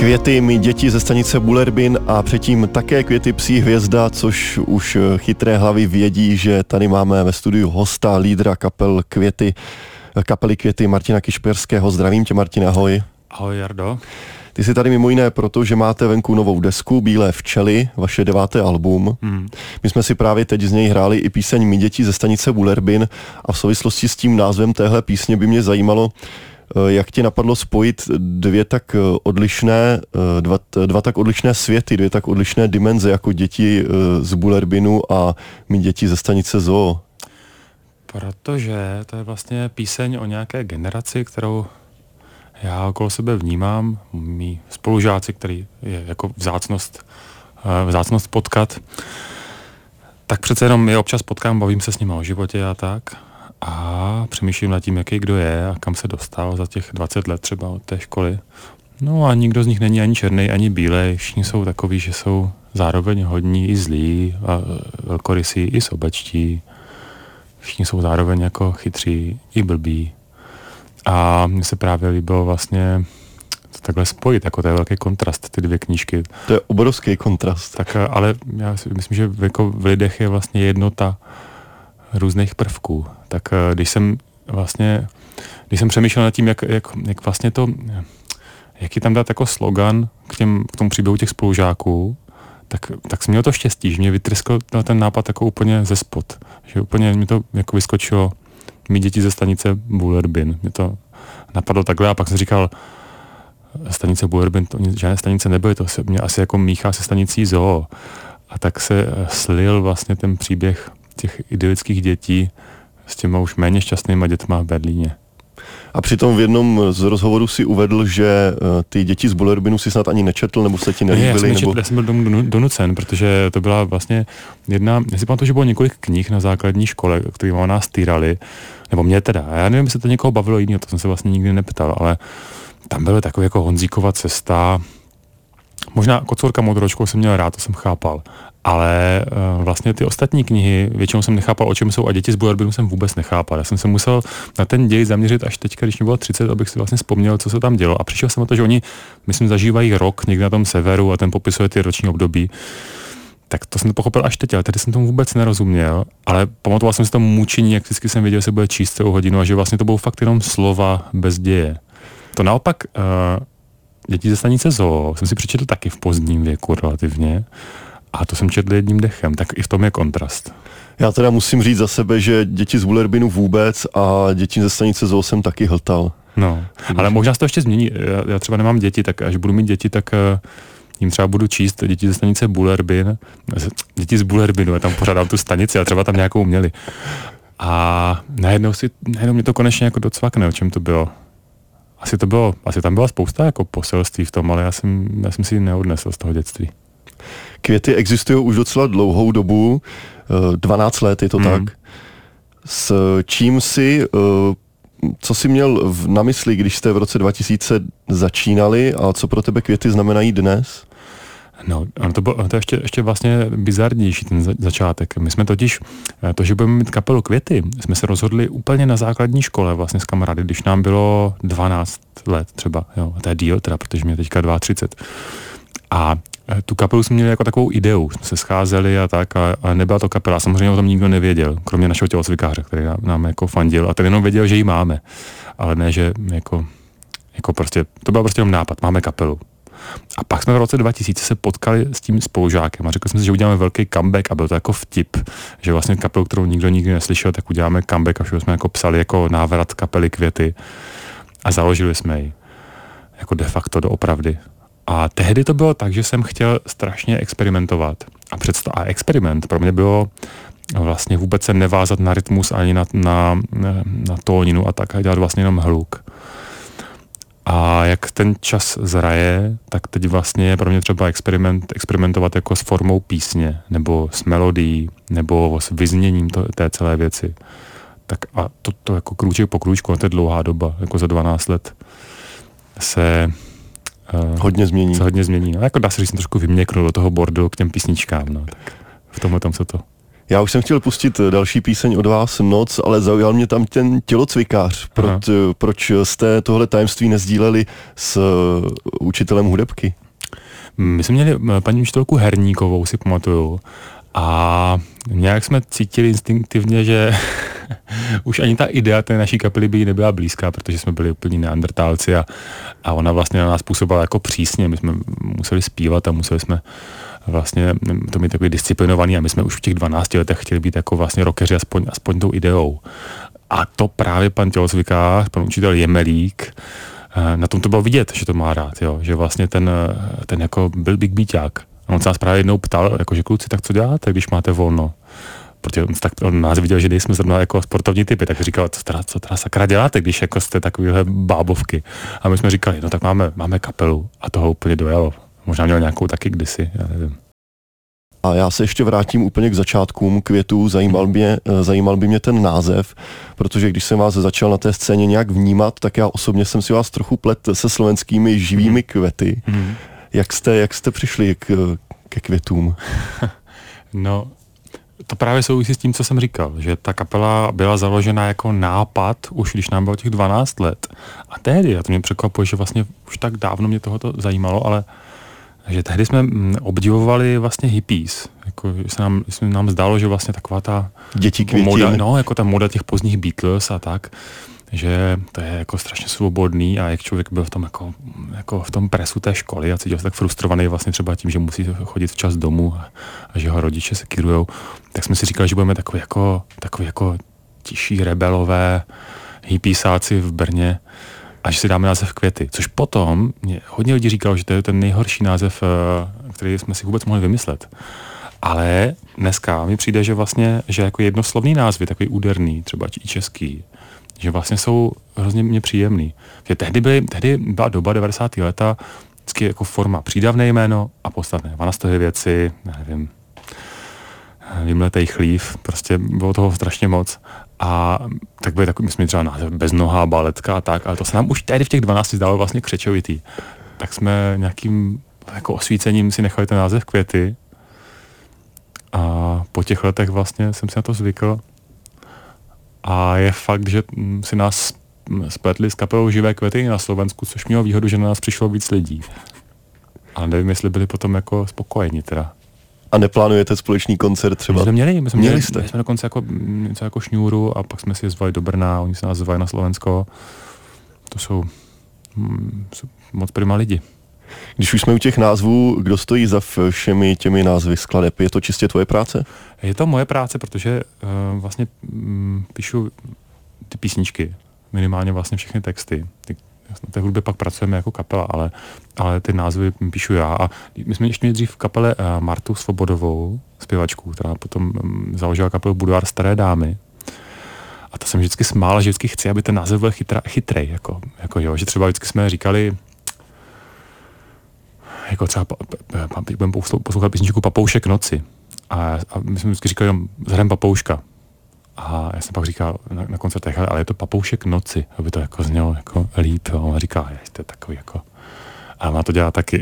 Květy, my děti ze stanice Bullerbyn a předtím také Květy psí hvězda, což už chytré hlavy vědí, že tady máme ve studiu hosta, lídra kapely Květy Martina Kišperského. Zdravím tě, Martin, ahoj. Ahoj, Jardo. Ty jsi tady mimo jiné proto, že máte venku novou desku Bílé včely, vaše 9. album. My jsme si právě teď z něj hráli i píseň My děti ze stanice Bullerbyn a v souvislosti s tím názvem téhle písně by mě zajímalo, jak tě napadlo spojit dva tak odlišné světy, dvě tak odlišné dimenze, jako děti z Bullerbynu a My děti ze stanice Zoo? Protože to je vlastně píseň o nějaké generaci, kterou já okolo sebe vnímám, mý spolužáci, který je jako vzácnost potkat, tak přece jenom je občas potkám, bavím se s nimi o životě a tak. A přemýšlím nad tím, jaký kdo je a kam se dostal za těch 20 let třeba od té školy. No a nikdo z nich není ani černý, ani bílej. Všichni jsou takový, že jsou zároveň hodní i zlí, a velkorysí i sobečtí. Všichni jsou zároveň jako chytří i blbí. A mně se právě líbilo vlastně to takhle spojit, jako to je velký kontrast, ty dvě knížky. To je obrovský kontrast. Tak, ale já si myslím, že jako v lidech je vlastně jednota různých prvků. Tak když jsem přemýšlel nad tím, jak vlastně to, jaký tam dát jako slogan k tomu příběhu těch spolužáků, tak jsem měl to štěstí, že mě vytryskl ten nápad jako úplně ze spod. Že úplně mi to jako vyskočilo My děti ze stanice Bullerbyn. Mě to napadlo takhle a pak jsem říkal, stanice Bullerbyn, to žádné stanice nebyly, to se mě asi jako míchá se stanicí Zoo. A tak se slil vlastně ten příběh těch idylických dětí s těma už méně šťastnýma dětma v Berlíně. A přitom v jednom z rozhovorů si uvedl, že ty děti z Bullerbynu si snad ani nečetl, nebo se ti nelíbily? Já jsem byl donucen, protože to byla vlastně já si pamatuju, že bylo několik knih na základní škole, které nás týrali, nebo mě teda. Já nevím, jestli to někoho bavilo jiného, to jsem se vlastně nikdy neptal, ale tam byly takové jako Honzíkova cesta. Možná Kocourka modročkou jsem měl rád, to jsem chápal. Ale vlastně ty ostatní knihy, většinou jsem nechápal, o čem jsou, a děti z Bullerbynu jsem vůbec nechápal. Já jsem se musel na ten děj zaměřit až teďka, když mi bylo 30, abych si vlastně vzpomněl, co se tam dělo. A přišel jsem na to, že oni, myslím, zažívají rok někde na tom severu a ten popisuje ty roční období. Tak to jsem to pochopil až teď, ale tady jsem tomu vůbec nerozuměl. Ale pamatoval jsem si to mučení, jak vždycky jsem věděl, že se bude číst celou hodinu a že vlastně to budou fakt jenom slova bez děje. To naopak Děti ze stanice Zoo jsem si přečetl taky v pozdním věku relativně. A to jsem četl jedním dechem, tak i v tom je kontrast. Já teda musím říct za sebe, že Děti z Bullerbynu vůbec a Děti ze stanice Zoo jsem taky hltal. No, ale možná se to ještě změní. Já třeba nemám děti, tak až budu mít děti, tak jim třeba budu číst Děti ze stanice Bullerbyn. Děti z Bullerbynu, já tam pořádám tu stanici a třeba tam nějakou měli. A najednou mě to konečně jako docvakne, o čem to bylo. Asi tam byla spousta jako poselství v tom, ale já jsem si ji neodnesl z toho dětství. Květy existují už docela dlouhou dobu, 12 let je to tak. S čím co jsi měl na mysli, když jste v roce 2000 začínali a co pro tebe Květy znamenají dnes? No, to je ještě vlastně bizarnější ten začátek. My jsme totiž, to, že budeme mít kapelu Květy, jsme se rozhodli úplně na základní škole vlastně s kamarády, když nám bylo 12 let třeba, jo, a to je díl teda, protože mě teďka 32. A tu kapelu jsme měli jako takovou ideu, jsme se scházeli a tak, a nebyla to kapela, samozřejmě o tom nikdo nevěděl, kromě našeho tělocvikáře, který nám jako fandil, a ten jenom věděl, že ji máme, ale ne, že jako prostě, to byl prostě jenom nápad, máme kapelu. A pak jsme v roce 2000 se potkali s tím spolužákem a řekli jsme si, že uděláme velký comeback a byl to jako vtip, že vlastně kapelu, kterou nikdo nikdy neslyšel, tak uděláme comeback a všude jsme jako psali jako návrat kapely Květy a založili jsme ji jako de facto doopravdy. A tehdy to bylo tak, že jsem chtěl strašně experimentovat. A experiment pro mě bylo vlastně vůbec se nevázat na rytmus ani na tóninu a tak, a dělat vlastně jenom hluk. A jak ten čas zraje, tak teď vlastně je pro mě třeba experimentovat jako s formou písně, nebo s melodií, nebo s vyzněním té celé věci. Tak a to jako krůček po krůčku, to je dlouhá doba, jako za 12 let se hodně změní. No, jako dá se říct, jsem trošku vyměknul do toho bordelu k těm písničkám. No, tak v tomhle tom se to Já už jsem chtěl pustit další píseň od vás, Noc, ale zaujal mě tam ten tělocvikář. Proč jste tohle tajemství nezdíleli s učitelem hudebky? My jsme měli paní učitelku Herníkovou, si pamatuju. A nějak jsme cítili instinktivně, že už ani ta idea té naší kapely by jí nebyla blízká, protože jsme byli úplně neandertálci a ona vlastně na nás působila jako přísně. My jsme museli zpívat a museli jsme vlastně to mít takový disciplinovaný a my jsme už v těch 12 letech chtěli být jako vlastně rockeři aspoň tou ideou. A to právě pan tělocvikář, pan učitel Jemelík, na tom to bylo vidět, že to má rád, jo? Že vlastně ten jako byl big beaták. On se nás právě jednou ptal, jakože kluci, tak co děláte, když máte volno? Protože on nás viděl, že nejsme zrovna jako sportovní typy, tak říkal, co teda sakra děláte, když jako jste takovýhle bábovky. A my jsme říkali, no tak máme kapelu a toho úplně dojalo. Možná měl nějakou taky kdysi, já nevím. A já se ještě vrátím úplně k začátkům Květů, zajímal by mě ten název, protože když jsem vás začal na té scéně nějak vnímat, tak já osobně jsem si vás trochu plet se slovenskými živými květy. Jak jste přišli ke Květům? No, to právě souvisí s tím, co jsem říkal, že ta kapela byla založena jako nápad, už když nám bylo těch 12 let. A tehdy, a to mě překvapuje, že vlastně už tak dávno mě tohoto zajímalo, ale že tehdy jsme obdivovali vlastně hippies. Jako, se nám zdálo, že vlastně taková ta děti květin. Moda, no, jako ta moda těch pozdních Beatles a tak, že to je jako strašně svobodný a jak člověk byl v tom jako v tom presu té školy a cítil se tak frustrovaný vlastně třeba tím, že musí chodit včas domů a že ho rodiče sekirujou, tak jsme si říkali, že budeme takový jako tiší rebelové hippiesáci v Brně a že si dáme název Květy, což potom mě hodně lidí říkalo, že to je ten nejhorší název, který jsme si vůbec mohli vymyslet. Ale dneska mi přijde, že vlastně, že jako jednoslovný názvy, takový úderný, třeba i český, že vlastně jsou hrozně mě příjemný. Že tehdy byla doba 90. leta, vždycky jako forma přídavné jméno a podstatné. Vanastové věci, nevím, vymletej chlív, prostě bylo toho strašně moc. A tak byly takový, my jsme třeba název Beznohá baletka a tak, ale to se nám už tehdy v těch 12 zdálo vlastně křečovitý. Tak jsme nějakým jako osvícením si nechali ten název Květy a po těch letech vlastně jsem si na to zvykl. A je fakt, že si nás spletli s kapelou Živé Květy na Slovensku, což mělo výhodu, že na nás přišlo víc lidí. Ale nevím, jestli byli potom jako spokojeni teda. A neplánujete společný koncert třeba? My jsme měli dokonce něco jako šňůru a pak jsme si je zvali do Brna, oni se nás zvali na Slovensko. To jsou moc prima lidi. Když už jsme u těch názvů, kdo stojí za všemi těmi názvy skladeb? Je to čistě tvoje práce? Je to moje práce, protože vlastně píšu ty písničky, minimálně vlastně všechny texty. Na té hudbě pak pracujeme jako kapela, ale ty názvy píšu já. A my jsme ještě měli dřív v kapele Martu Svobodovou, zpěvačku, která potom založila kapelu Boudoir Staré dámy. A to jsem vždycky smál, že vždycky chci, aby ten název byl chytrej. Jako jo, že třeba vždycky jsme říkali, jako třeba budeme poslouchat písničku Papoušek noci. A my jsme vždycky říkali, zahrajeme Papouška. A já jsem pak říkal na koncertech, ale je to Papoušek noci, aby to jako znělo jako líp. A on říká, to je takový jako... A má to dělat taky.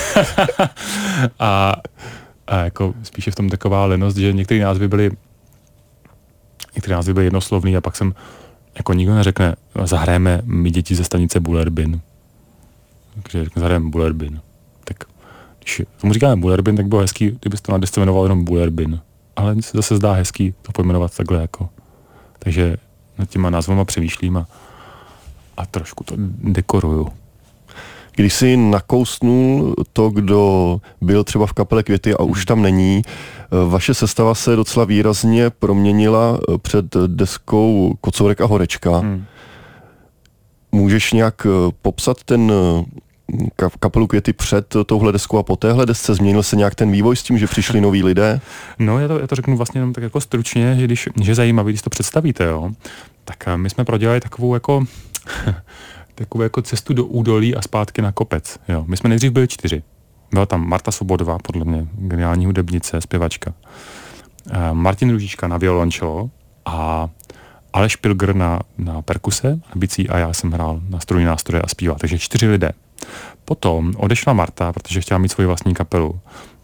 a jako spíše v tom taková lenost, že některé názvy byly jednoslovný a pak jsem jako nikdo neřekne, zahrajeme my děti ze stanice Bullerbyn. Takže zahrajeme Bullerbyn. Tak když tomu říkáme Bullerbyn, tak bylo hezký, kdyby se to na desce jmenoval jenom Bullerbyn. Ale se zase zdá hezký to pojmenovat takhle jako. Takže nad těma názvama přemýšlím a trošku to dekoruju. Když jsi nakousnul to, kdo byl třeba v kapele Květy a už tam není, vaše sestava se docela výrazně proměnila před deskou Kocourek a Horečka. Můžeš nějak popsat ten kapelu Květy před touhle deskou a po téhle desce? Změnil se nějak ten vývoj s tím, že přišli noví lidé? No, já to řeknu vlastně jenom tak jako stručně, že je zajímavý, když to představíte, jo. Tak my jsme prodělali takovou jako cestu do údolí a zpátky na kopec, jo. My jsme nejdřív byli 4. Byla tam Marta Svobodová, podle mě geniální hudebnice, zpěvačka. Martin Růžička na violončelo a Aleš Pilger na perkuse, na bicí a já jsem hrál na strojní nástroje a zpíval. Takže 4 lidé. Potom odešla Marta, protože chtěla mít svoji vlastní kapelu.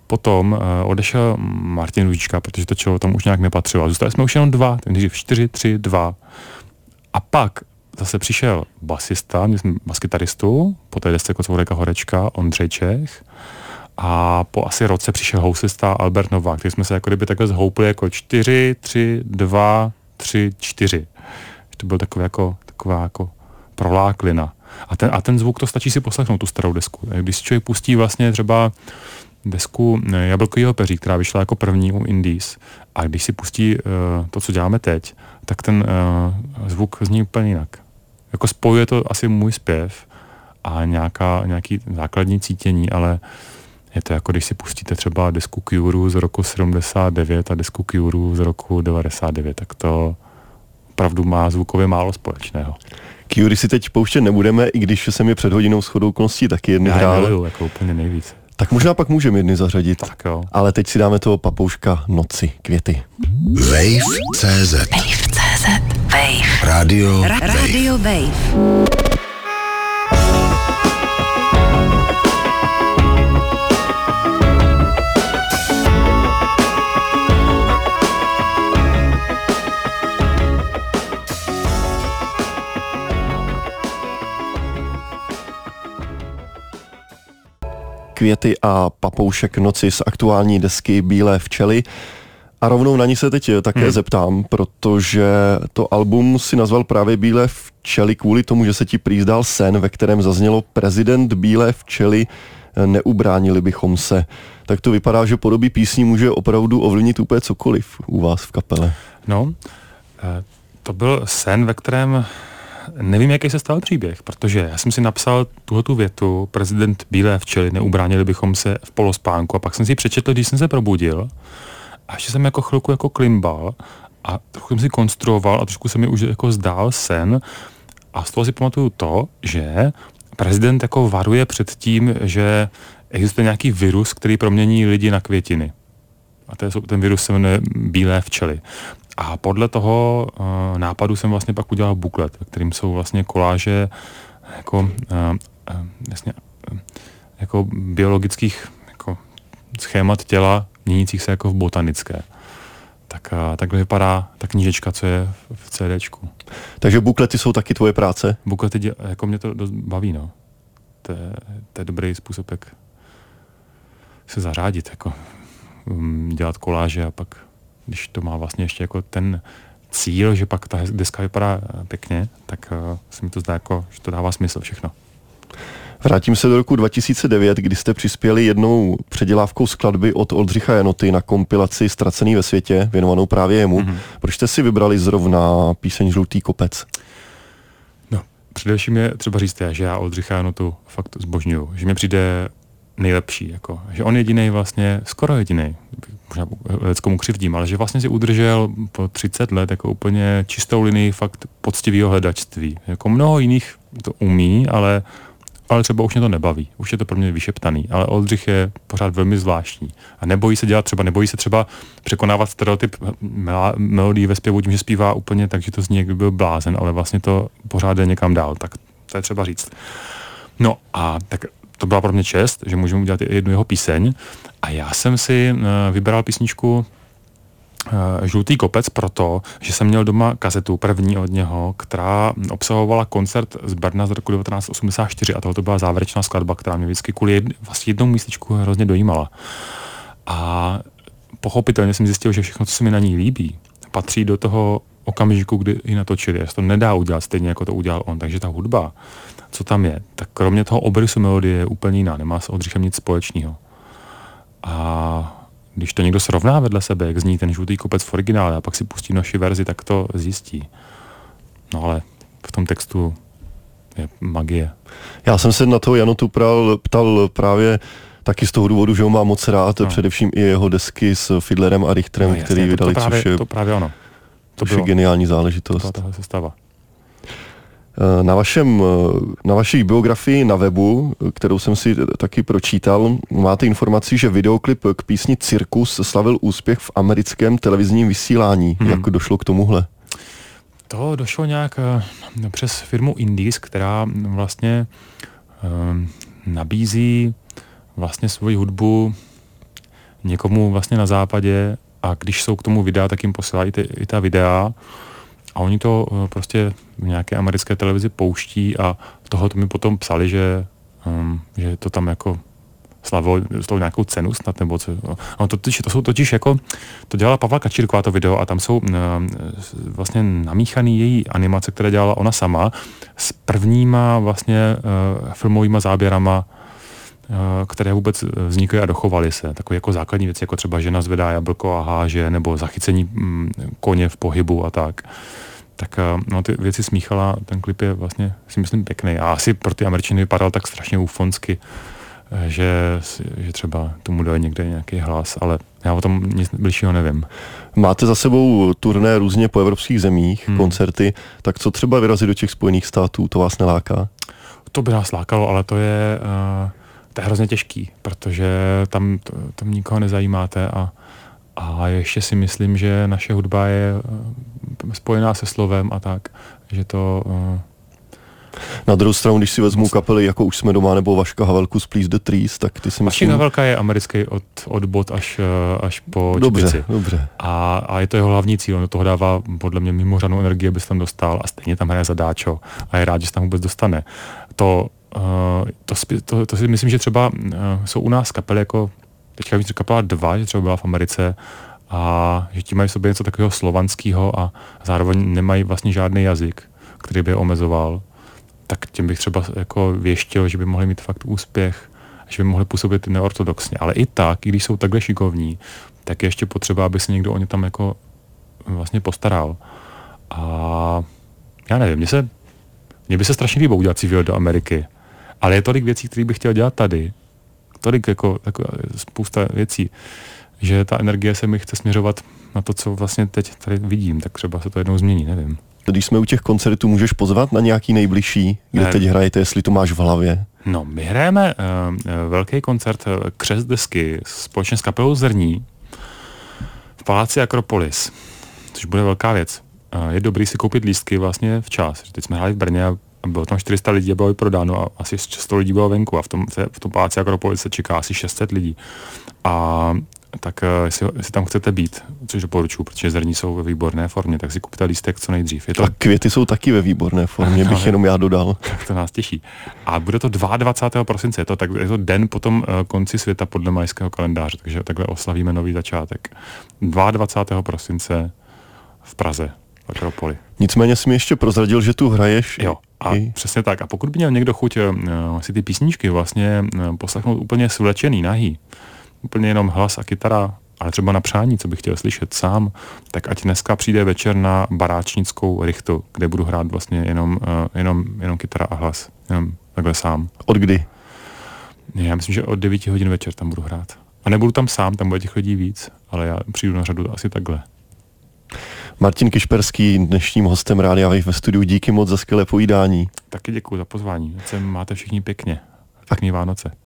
potom odešel Martin Růžička, protože to čelo tam už nějak nepatřilo. Zůstali jsme už jenom dva, takže 4, 3, 2. A pak zase přišel basista, měli jsme baskytaristu, po té desce Kocoureka Horečka, Ondřej Čech, a po asi roce přišel houslista Albert Novák, který jsme se jako kdyby takhle zhoupli jako 4, 3, 2, 3, 4. To byl taková jako proláklina. A ten zvuk, to stačí si poslechnout, tu starou desku. Když si člověk pustí vlastně třeba desku Jablkovýho peří, která vyšla jako první u Indies, a když si pustí to, co děláme teď, tak ten zvuk zní úplně jinak. Jako spojuje to asi můj zpěv a nějaký základní cítění, ale je to jako když si pustíte třeba desku Cure z roku 79 a desku Cure z roku 99, tak to opravdu má zvukově málo společného. Cure si teď pouštět nebudeme, i když jsem je před hodinou shodou okolností taky jedny hrál. Já miluju, jako úplně nejvíc. Tak možná pak můžeme jedny zařadit. Tak jo. Ale teď si dáme toho Papouška Noci, Květy. Wave.cz Wave. Radio Wave. Květy a Papoušek Noci z aktuální desky Bílé včely. A rovnou na ní se teď také zeptám, protože to album si nazval právě Bílé včely kvůli tomu, že se ti prý zdál sen, ve kterém zaznělo prezident Bílé včely, neubránili bychom se. Tak to vypadá, že podobí písní může opravdu ovlivnit úplně cokoliv u vás v kapele. No, to byl sen, ve kterém nevím, jaký se stal příběh, protože já jsem si napsal tuhletu větu, prezident Bílé včely, neubránili bychom se v polospánku, a pak jsem si ji přečetl, když jsem se probudil, a ještě jsem jako chvilku jako klimbal a trochu jsem si konstruoval a trošku se mi už jako zdál sen, a z toho si pamatuju to, že prezident jako varuje před tím, že existuje nějaký virus, který promění lidi na květiny. A ten virus se jmenuje Bílé včely. A podle toho nápadu jsem vlastně pak udělal buklet, ve kterým jsou vlastně koláže jako biologických jako schémat těla měnících se jako v botanické. Tak takhle vypadá ta knížečka, co je v CDčku. Takže buklety jsou taky tvoje práce? Buklety, jako mě to dost baví, no. To je dobrý způsob, jak se zařádit, jako dělat koláže, a pak, když to má vlastně ještě jako ten cíl, že pak ta deska vypadá pěkně, tak se mi to zdá, jako, že to dává smysl všechno. Vrátím se do roku 2009, kdy jste přispěli jednou předělávkou skladby od Oldřicha Janoty na kompilaci Ztracený ve světě, věnovanou právě jemu. Proč jste si vybrali zrovna píseň Žlutý kopec? No, především je třeba říct, že já Oldřicha Janotu fakt zbožňuju, že mi přijde nejlepší, jako, že on jedinej vlastně, skoro jedinej, možná leckomu křivdím, ale že vlastně si udržel po 30 let jako úplně čistou linii fakt poctivého hledačství. Jako mnoho jiných to umí, ale třeba už mě to nebaví. Už je to pro mě vyšeptaný, ale Oldřich je pořád velmi zvláštní. A nebojí se třeba překonávat stereotyp melodii ve zpěvu tím, že zpívá úplně tak, že to zní, jak by byl blázen, ale vlastně to pořád jde někam dál. Tak to je třeba říct. No a tak to byla pro mě čest, že můžeme udělat jednu jeho píseň. A já jsem si vybral písničku Žlutý kopec proto, že jsem měl doma kazetu první od něho, která obsahovala koncert z Brna z roku 1984, a tohle byla závěrečná skladba, která mě vždycky kvůli vlastně jednou místečku hrozně dojímala. A pochopitelně jsem zjistil, že všechno, co se mi na ní líbí, patří do toho okamžiku, kdy ji natočili. To nedá udělat stejně, jako to udělal on. Takže ta hudba, co tam je, tak kromě toho obrysu melodie je úplně jiná, nemá s Oldřichem nic společného. A když to někdo srovná vedle sebe, jak zní ten Žlutý kopec v originále, a pak si pustí naši verzi, tak to zjistí. No ale v tom textu je magie. Já jsem se na toho Janotu ptal právě taky z toho důvodu, že ho mám moc rád, především i jeho desky s Fiedlerem a Richterem, který vydali, to právě ono. To je geniální záležitost. To se stává. Na vaší biografii na webu, kterou jsem si taky pročítal, máte informaci, že videoklip k písni Cirkus slavil úspěch v americkém televizním vysílání. Jak došlo k tomuhle? To došlo nějak přes firmu Indies, která vlastně nabízí vlastně svoji hudbu někomu vlastně na západě a když jsou k tomu videa, tak jim posílají i ta videa a oni to prostě v nějaké americké televizi pouští a toho mi potom psali, že to tam jako slavilo nějakou cenu snad, nebo co. No, to jsou totiž jako, to dělala Pavla Kačírková to video a tam jsou vlastně namíchaný její animace, které dělala ona sama s prvníma vlastně filmovýma záběrama, které vůbec vznikaly a dochovaly se. Takové jako základní věci, jako třeba žena zvedá jablko a háže, nebo zachycení koně v pohybu a tak. Tak no, ty věci smíchala, ten klip je vlastně, si myslím, pěkný. A asi pro ty Američany vypadal tak strašně ufonsky, že třeba tomu dali někde nějaký hlas, ale já o tom nic bližšího nevím. Máte za sebou turné různě po evropských zemích, koncerty, tak co třeba vyrazit do těch Spojených států, to vás neláká? To by nás lákalo, ale to je hrozně těžký, protože tam nikoho nezajímáte a ještě si myslím, že naše hudba je spojená se slovem a tak, že to... Na druhou stranu, když si vezmu kapely, jako Už jsme doma, nebo Vaška Havelku z Please the Trees, tak ty si myslím... Vaška Havelka je americký od bod až po Čepici. Dobře. A je to jeho hlavní cíl, on do toho dává podle mě mimořádnou energii, aby se tam dostal a stejně tam hraje zadáčo a je rád, že se tam vůbec dostane. To si myslím, že třeba jsou u nás kapely jako, teďka víc kapela 2, že třeba byla v Americe a že ti mají v sobě něco takového slovanského a zároveň nemají vlastně žádný jazyk, který by je omezoval, tak těm bych třeba jako věštil, že by mohli mít fakt úspěch, že by mohli působit neortodoxně. Ale i tak, i když jsou takhle šikovní, tak je ještě potřeba, aby se někdo o ně tam jako vlastně postaral. A já nevím, mně by se strašně líbilo udělat si výlet do Ameriky. Ale je tolik věcí, které bych chtěl dělat tady. Tolik jako spousta věcí, že ta energie se mi chce směřovat na to, co vlastně teď tady vidím, tak třeba se to jednou změní, nevím. Když jsme u těch koncertů, můžeš pozvat na nějaký nejbližší, kde teď hrajete, jestli to máš v hlavě? No, my hrajeme velký koncert Křest desky společně s kapelou Zrní v Paláci Akropolis, což bude velká věc. Je dobrý si koupit lístky vlastně včas. Teď jsme hráli v Brně a bylo tam 400 lidí a bylo prodáno a asi 100 lidí bylo venku a v tom Paláci Akropolis se čeká asi 600 lidí. A tak jestli tam chcete být, což doporučuji, protože Zrní jsou ve výborné formě, tak si kupte lístek co nejdřív. A květy jsou taky ve výborné formě, bych jenom já dodal. Tak to nás těší. A bude to 22. prosince, je to den po tom konci světa podle majského kalendáře, takže takhle oslavíme nový začátek. 22. prosince v Praze, v Akropoli. Nicméně jsi mi ještě prozradil, že tu hraješ. Jo, a přesně tak. A pokud by měl někdo chuť si ty písničky vlastně poslechnout úplně svlečený, nahý, úplně jenom hlas a kytara, ale třeba na přání, co bych chtěl slyšet sám, tak ať dneska přijde večer na Baráčnickou Richtu, kde budu hrát vlastně jenom kytara a hlas. Jenom takhle sám. Od kdy? Já myslím, že od 9 hodin večer tam budu hrát. A nebudu tam sám, tam bude těch lidí víc, ale já přijdu na řadu asi takhle. Martin Kišperský, dnešním hostem Rádia Wave ve studiu. Díky moc za skvělé povídání. Taky děkuji za pozvání. Máte všichni pěkně. Pěkný Vánoce.